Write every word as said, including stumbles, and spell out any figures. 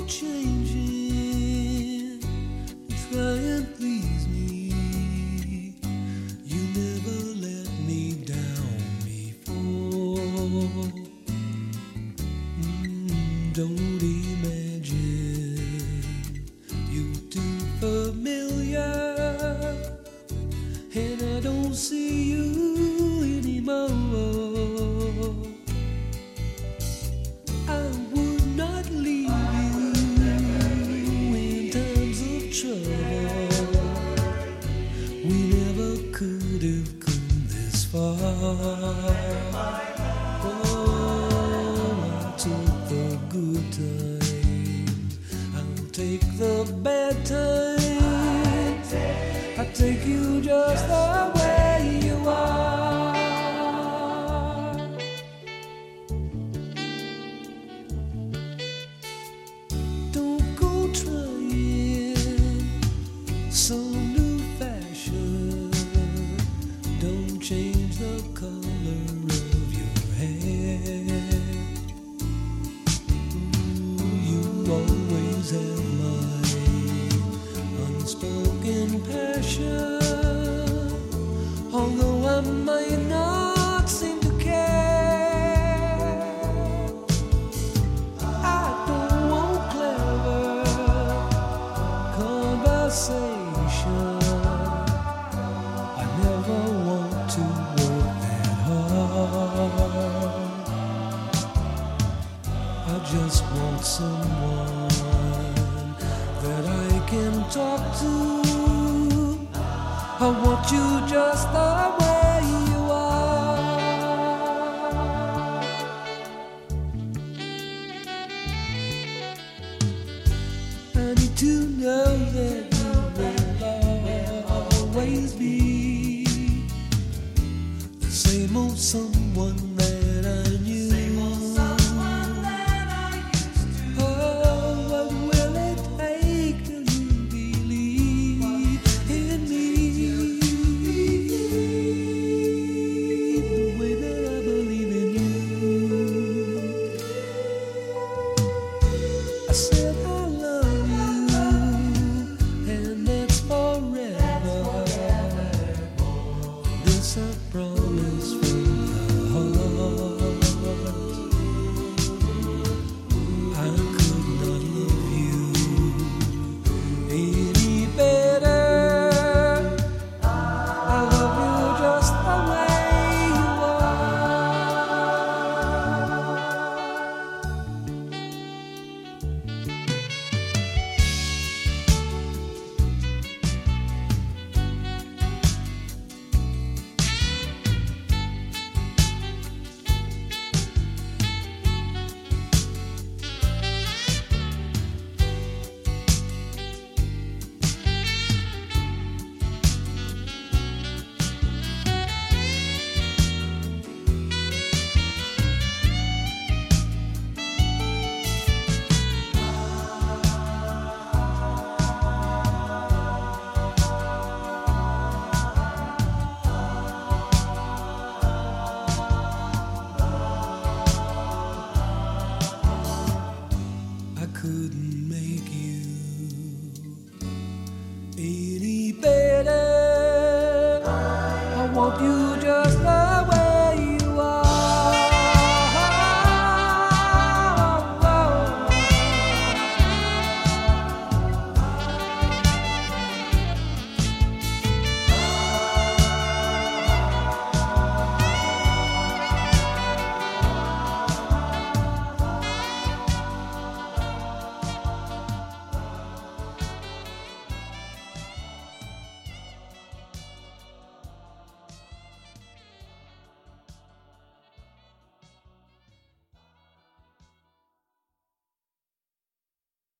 changing, try and please me. You never let me down before. Mm, don't imagine you're too familiar, and I don't see you anymore. I would not leave you in times of trouble. We never could have come this far. Oh, I took the good times, I'll take the bad times. I take you just the way you are. Don't go trying some new fashion. Don't change the color of your hair. Ooh, you always have my unspoken passion. Although I might not seem to care, I don't want clever conversation. I never want to work that hard. I just want someone that I can talk to. I want you just the way you are. I need to know that you will always be the same old someone that I knew. Oh, what will it take till you believe in me the way that I believe in you? I said I love you, and that's forever. This I promise from the heart. I could not love you any better. I love you just the way you I couldn't make you any better. I want you just like